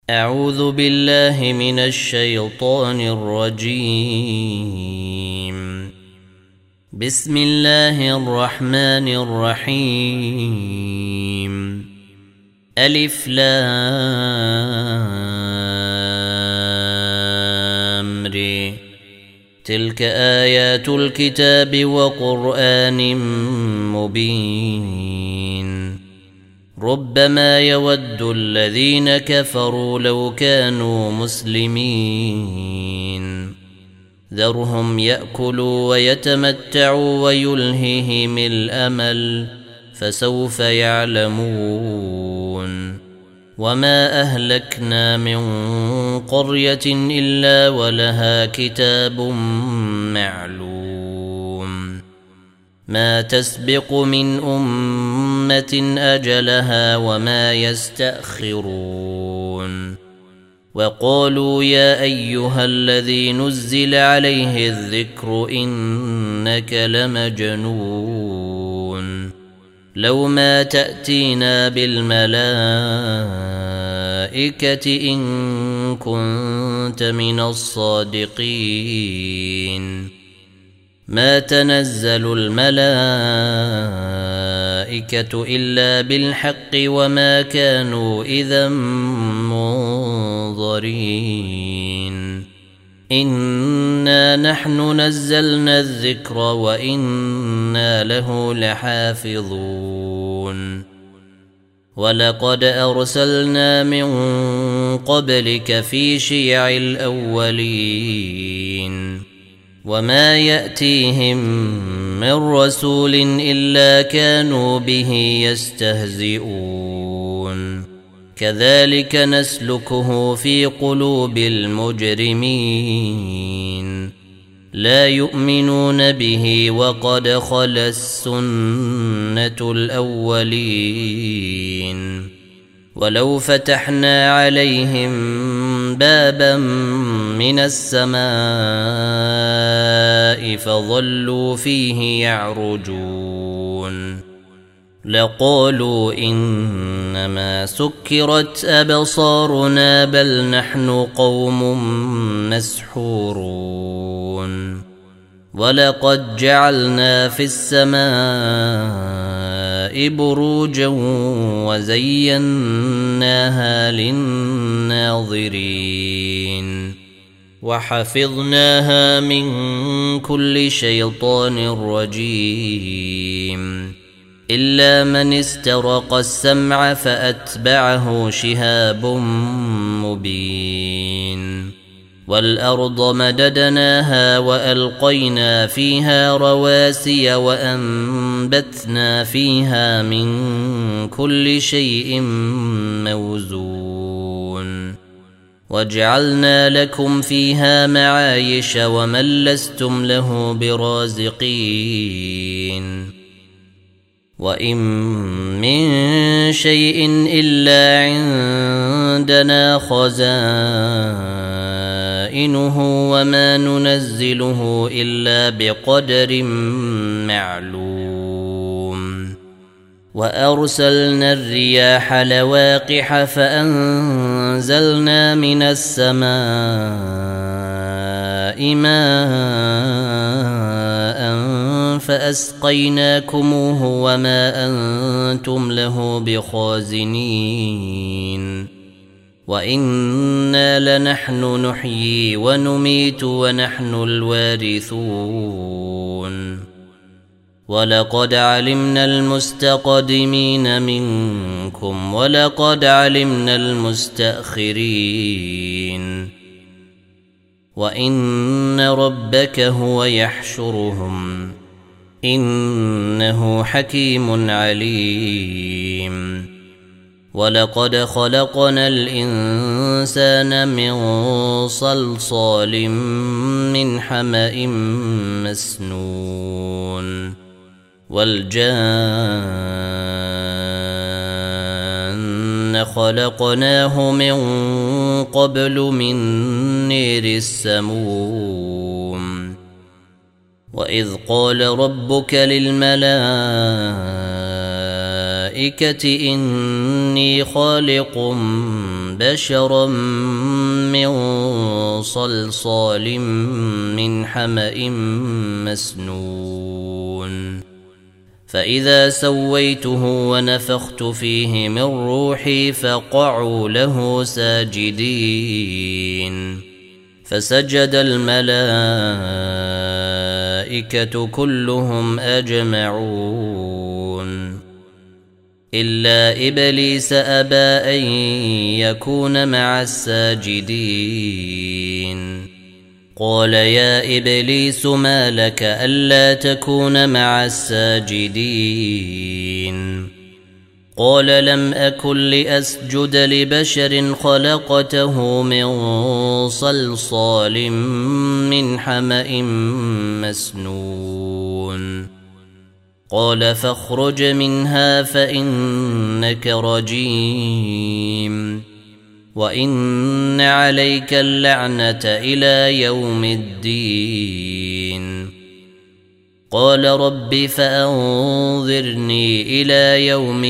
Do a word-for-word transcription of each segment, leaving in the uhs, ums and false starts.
أعوذ بالله من الشيطان الرجيم. بسم الله الرحمن الرحيم. ألف لام ر. تلك آيات الكتاب وقرآن مبين. ربما يود الذين كفروا لو كانوا مسلمين. ذرهم يأكلوا ويتمتعوا ويلههم الأمل فسوف يعلمون. وما أهلكنا من قرية إلا ولها كتاب معلوم. ما تسبق من أمة أجلها وما يستأخرون. وقالوا يا أيها الذي نزل عليه الذكر إنك لمجنون. لو ما تأتينا بالملائكة إن كنت من الصادقين. ما تنزل الملائكة إلا بالحق وما كانوا إذا منظرين. إنا نحن نزلنا الذكر وإنا له لحافظون. ولقد أرسلنا من قبلك في شيع الأولين. وما يأتيهم من رسول إلا كانوا به يستهزئون. كذلك نسلكه في قلوب المجرمين. لا يؤمنون به وقد خلت السنة الأولين. ولو فتحنا عليهم بابا من السماء فظلوا فيه يعرجون لقالوا إنما سكرت أبصارنا بل نحن قوم مسحورون. ولقد جعلنا في السماء بروجا وزيناها للناظرين. وحفظناها من كل شيطان رجيم إلا من استرق السمع فأتبعه شهاب مبين. والأرض مددناها وألقينا فيها رواسي وأنبتنا فيها من كل شيء موزون. وجعلنا لكم فيها معايش ومن لستم له برازقين. وإن من شيء إلا عندنا خزائنه وما ننزله إلا بقدر معلوم. وأرسلنا الرياح لواقح فأنزلنا من السماء ماء فأسقيناكموه وما أنتم له بخازنين. وإنا لنحن نحيي ونميت ونحن الوارثون. ولقد علمنا المستقدمين منكم ولقد علمنا المستأخرين. وإن ربك هو يحشرهم إنه حكيم عليم. ولقد خلقنا الإنسان من صلصال من حمأ مسنون. والجان خلقناه من قبل من نير السموم. وإذ قال ربك للملائكة الملائكة إني خالق بشرا من صلصال من حمأ مسنون فإذا سويته ونفخت فيه من روحي فقعوا له ساجدين فسجد الملائكة كلهم أجمعون إلا إبليس أبى أن يكون مع الساجدين قال يا إبليس ما لك ألا تكون مع الساجدين قال لم أكن لأسجد لبشر خلقته من صلصال من حمأ مسنون قال فاخرج منها فإنك رجيم وإن عليك اللعنة إلى يوم الدين قال رب فأنظرني إلى يوم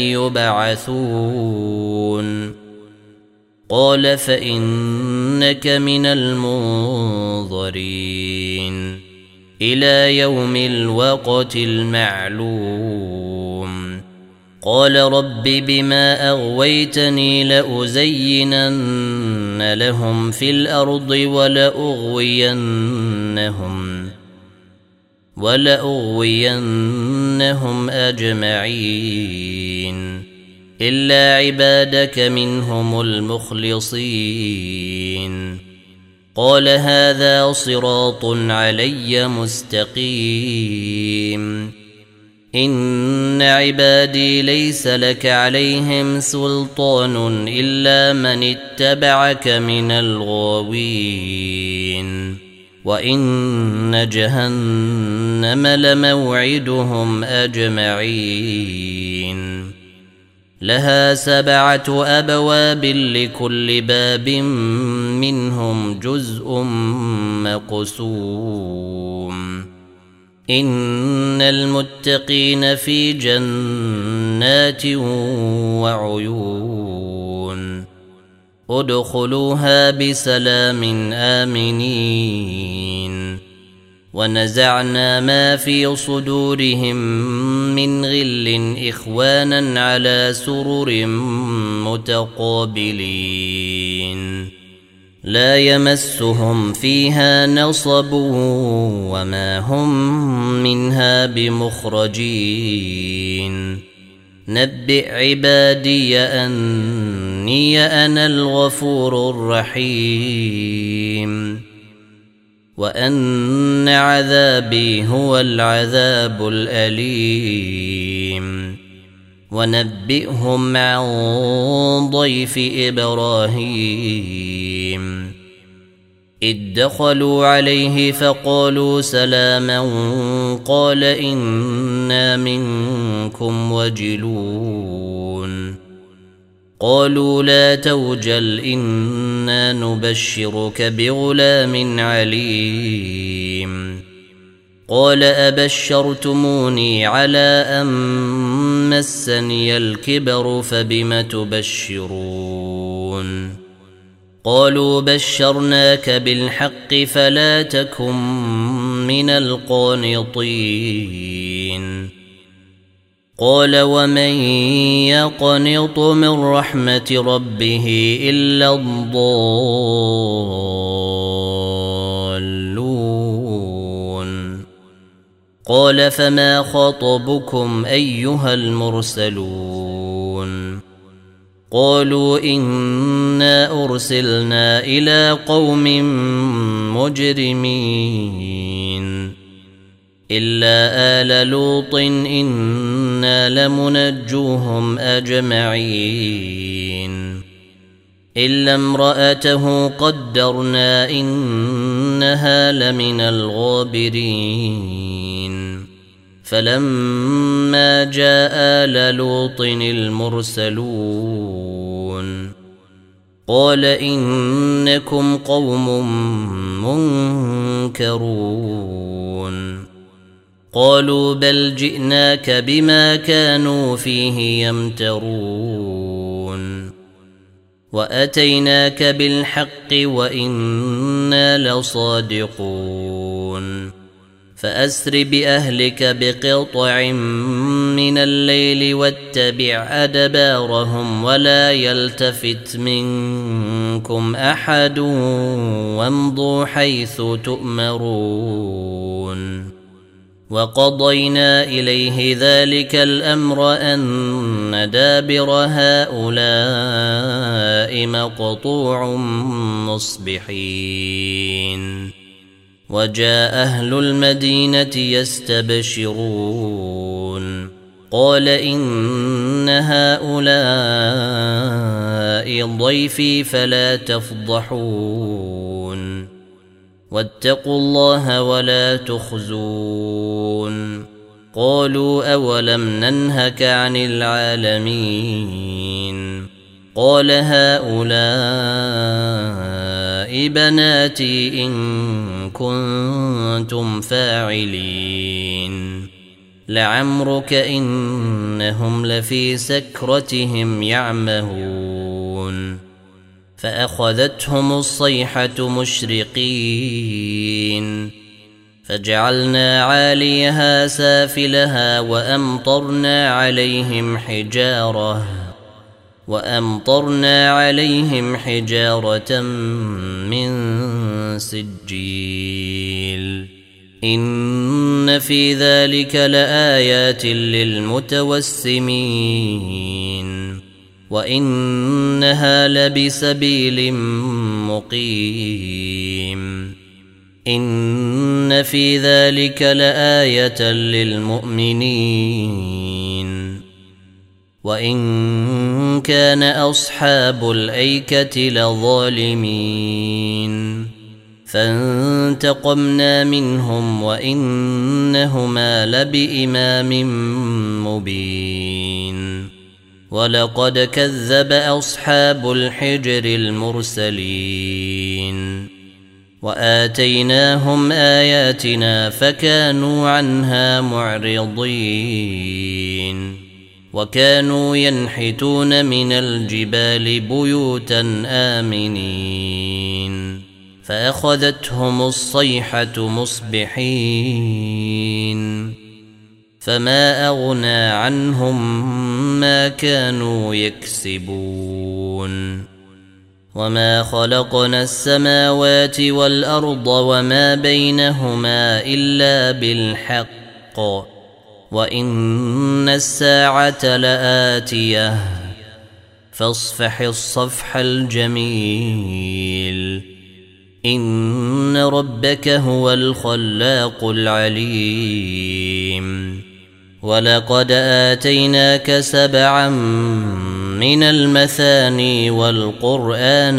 يبعثون قال فإنك من المنظرين إلى يوم الوقت المعلوم قال رب بما أغويتني لأزينن لهم في الأرض ولأغوينهم ولأغوينهم أجمعين إلا عبادك منهم المخلصين قال هذا صراط علي مستقيم إن عبادي ليس لك عليهم سلطان إلا من اتبعك من الغاوين وإن جهنم لموعدهم أجمعين لها سبعة أبواب لكل باب منهم جزء مقسوم إن المتقين في جنات وعيون ادخلوها بسلام آمنين ونزعنا ما في صدورهم من غل إخوانا على سرر متقابلين لا يمسهم فيها نصب وما هم منها بمخرجين نبئ عبادي أني أنا الغفور الرحيم وأن عذابي هو العذاب الأليم ونبئهم عن ضيف إبراهيم إذ دخلوا عليه فقالوا سلاما قال إنا منكم وجلون قالوا لا توجل إنا نبشرك بغلام عليم قال أبشرتموني على أن مسني الكبر فبم تبشرون قالوا بشرناك بالحق فلا تكن من القانطين قال ومن يقنط من رحمة ربه إلا الضالون قال فما خطبكم أيها المرسلون قالوا إنا أرسلنا إلى قوم مجرمين إلا آل لوط إنا لمنجوهم أجمعين إلا امرأته قدرنا إنها لمن الغابرين فلما جاء آل لوط المرسلون قال إنكم قوم منكرون قالوا بل جئناك بما كانوا فيه يمترون وأتيناك بالحق وإنا لصادقون فأسر بأهلك بقطع من الليل واتبع أدبارهم ولا يلتفت منكم أحد وامضوا حيث تؤمرون وقضينا إليه ذلك الأمر أن دابر هؤلاء مقطوع مصبحين وجاء أهل المدينة يستبشرون قال إن هؤلاء ضيفي فلا تفضحون واتقوا الله ولا تخزون قالوا أولم ننهك عن العالمين قال هؤلاء بناتي إن كنتم فاعلين لعمرك إنهم لفي سكرتهم يعمهون فأخذتهم الصيحة مشرقين فجعلنا عاليها سافلها وأمطرنا عليهم حجارة وأمطرنا عليهم حجارة من سجيل إن في ذلك لآيات للمتوسمين وإنها لبسبيل مقيم إن في ذلك لآية للمؤمنين وإن كان أصحاب الأيكة لظالمين فانتقمنا منهم وإنهما لبإمام مبين ولقد كذب أصحاب الحجر المرسلين وآتيناهم آياتنا فكانوا عنها معرضين وكانوا ينحتون من الجبال بيوتا آمنين فأخذتهم الصيحة مصبحين فما أغنى عنهم ما كانوا يكسبون وما خلقنا السماوات والأرض وما بينهما إلا بالحق وإن الساعة لآتية فاصفح الصفح الجميل إن ربك هو الخلاق العليم ولقد آتيناك سبعا من المثاني والقرآن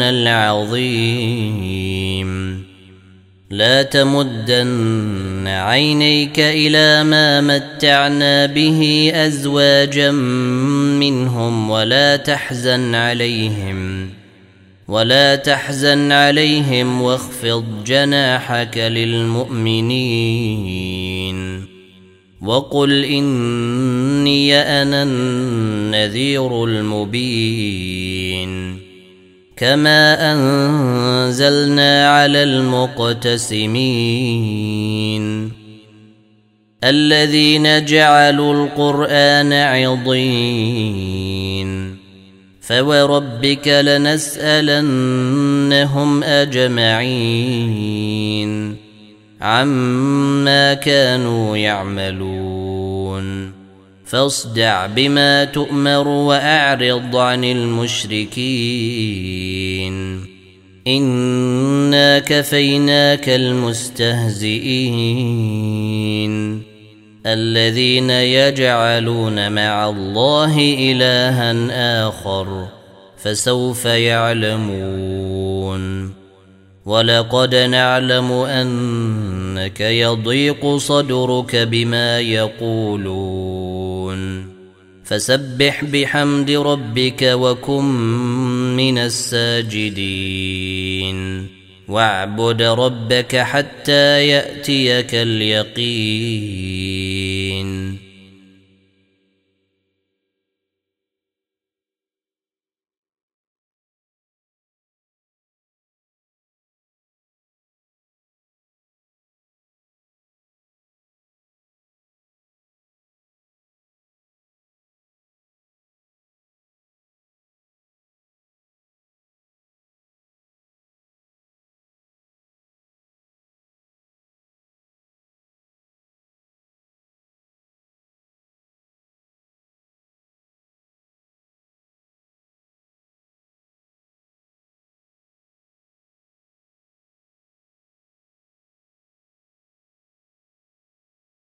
العظيم لا تمدن عينيك إلى ما متعنا به أزواجا منهم ولا تحزن عليهم ولا تحزن عليهم واخفض جناحك للمؤمنين وقل إني أنا النذير المبين كما أنزلنا على المقتسمين الذين جعلوا القرآن عضين فوربك لنسألنهم أجمعين عما كانوا يعملون فاصدع بما تؤمر وأعرض عن المشركين إنا كفيناك المستهزئين الذين يجعلون مع الله إلها آخر فسوف يعلمون ولقد نعلم أنك يضيق صدرك بما يقولون فسبح بحمد ربك وكن من الساجدين واعبد ربك حتى يأتيك اليقين.